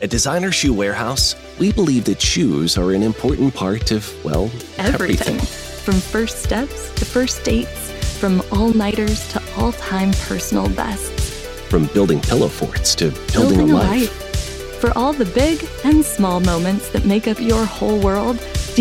At Designer Shoe Warehouse, we believe that shoes are an important part of, well, everything. From first steps to first dates, from all-nighters to all-time personal bests. From building pillow forts to building a life. For all the big and small moments that make up your whole world,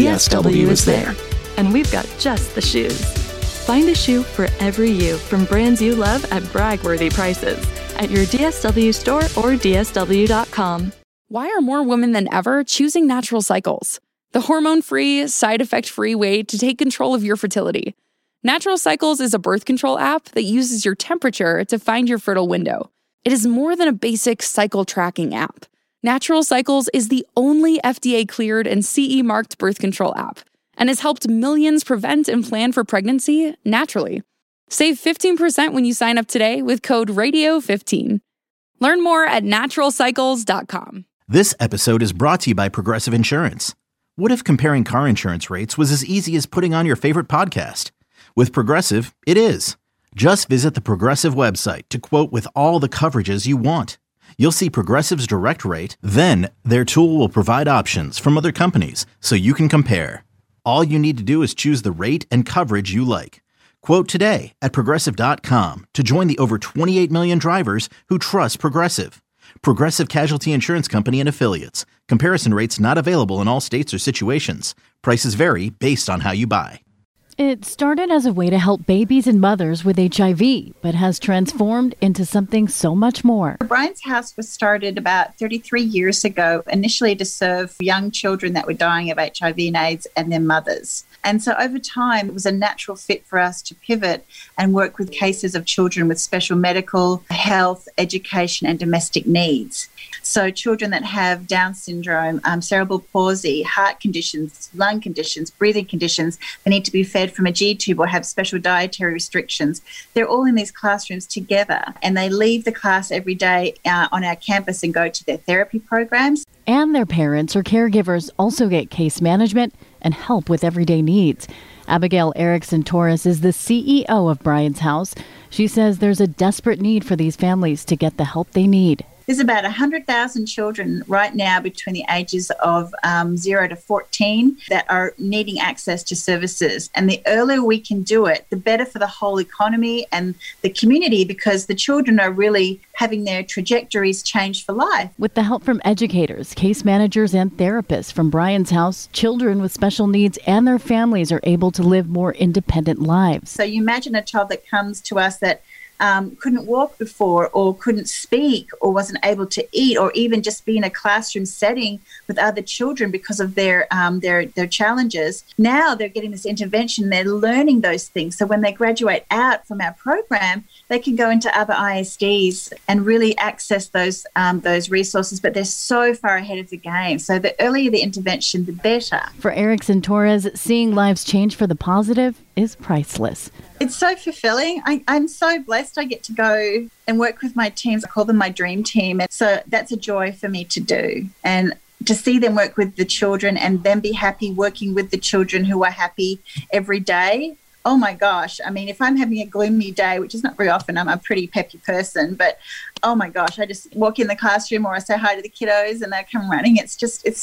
DSW is there. And we've got just the shoes. Find a shoe for every you from brands you love at brag-worthy prices at your DSW store or DSW.com. Why are more women than ever choosing Natural Cycles? The hormone-free, side-effect-free way to take control of your fertility. Natural Cycles is a birth control app that uses your temperature to find your fertile window. It is more than a basic cycle tracking app. Natural Cycles is the only FDA-cleared and CE-marked birth control app and has helped millions prevent and plan for pregnancy naturally. Save 15% when you sign up today with code RADIO15. Learn more at naturalcycles.com. This episode is brought to you by Progressive Insurance. What if comparing car insurance rates was as easy as putting on your favorite podcast? With Progressive, it is. Just visit the Progressive website to quote with all the coverages you want. You'll see Progressive's direct rate, then their tool will provide options from other companies so you can compare. All you need to do is choose the rate and coverage you like. Quote today at Progressive.com to join the over 28 million drivers who trust Progressive. Progressive Casualty Insurance Company and Affiliates. Comparison rates not available in all states or situations. Prices vary based on how you buy. It started as a way to help babies and mothers with HIV, but has transformed into something so much more. Brian's House was started about 33 years ago, initially to serve young children that were dying of HIV and AIDS and their mothers. And so over time, it was a natural fit for us to pivot and work with cases of children with special medical, health, education, and domestic needs. So children that have Down syndrome, cerebral palsy, heart conditions, lung conditions, breathing conditions, they need to be fed from a G-tube or have special dietary restrictions. They're all in these classrooms together, and they leave the class every day on our campus and go to their therapy programs. And their parents or caregivers also get case management and help with everyday needs. Abigail Erickson Torres is the CEO of Brian's House. She says there's a desperate need for these families to get the help they need. There's about 100,000 children right now between the ages of 0 to 14 that are needing access to services. And the earlier we can do it, the better for the whole economy and the community, because the children are really having their trajectories changed for life. With the help from educators, case managers, and therapists from Brian's House, children with special needs and their families are able to live more independent lives. So you imagine a child that comes to us that couldn't walk before or couldn't speak or wasn't able to eat or even just be in a classroom setting with other children because of their challenges. Now they're getting this intervention. They're learning those things. So when they graduate out from our program, they can go into other ISDs and really access those resources, but they're so far ahead of the game. So the earlier the intervention, the better. For Erickson Torres, seeing lives change for the positive is priceless. It's so fulfilling. I'm so blessed I get to go and work with my teams. I call them my dream team. And so that's a joy for me to do. And to see them work with the children and then be happy working with the children who are happy every day. Oh my gosh. I mean, if I'm having a gloomy day, which is not very often, I'm a pretty peppy person, but oh my gosh, I just walk in the classroom or I say hi to the kiddos and they come running. It's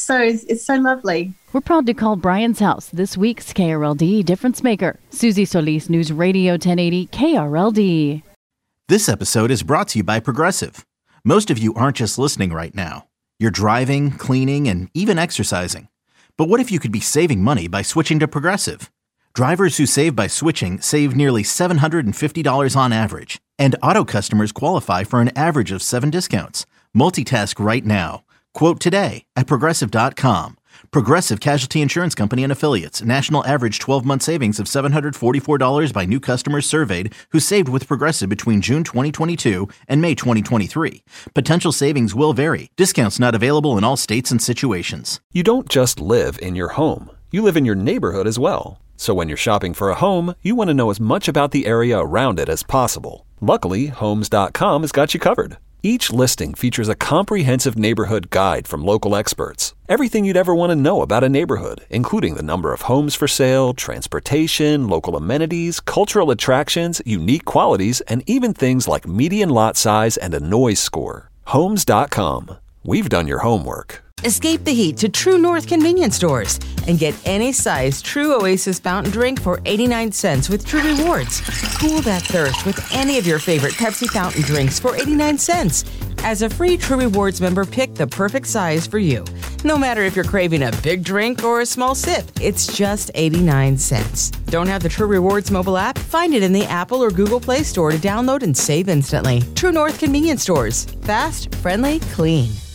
so lovely. We're proud to call Brian's House this week's KRLD Difference Maker. Susie Solis, News Radio 1080 KRLD. This episode is brought to you by Progressive. Most of you aren't just listening right now. You're driving, cleaning, and even exercising. But what if you could be saving money by switching to Progressive? Drivers who save by switching save nearly $750 on average. And auto customers qualify for an average of 7 discounts. Multitask right now. Quote today at Progressive.com. Progressive Casualty Insurance Company and Affiliates. National average 12-month savings of $744 by new customers surveyed who saved with Progressive between June 2022 and May 2023. Potential savings will vary. Discounts not available in all states and situations. You don't just live in your home. You live in your neighborhood as well. So when you're shopping for a home, you want to know as much about the area around it as possible. Luckily, Homes.com has got you covered. Each listing features a comprehensive neighborhood guide from local experts. Everything you'd ever want to know about a neighborhood, including the number of homes for sale, transportation, local amenities, cultural attractions, unique qualities, and even things like median lot size and a noise score. Homes.com. We've done your homework. Escape the heat to True North convenience stores and get any size True Oasis fountain drink for 89 cents with True Rewards. Cool that thirst with any of your favorite Pepsi fountain drinks for 89 cents. As a free True Rewards member, pick the perfect size for you. No matter if you're craving a big drink or a small sip, it's just 89 cents. Don't have the True Rewards mobile app? Find it in the Apple or Google Play Store to download and save instantly. True North convenience stores. Fast, friendly, clean.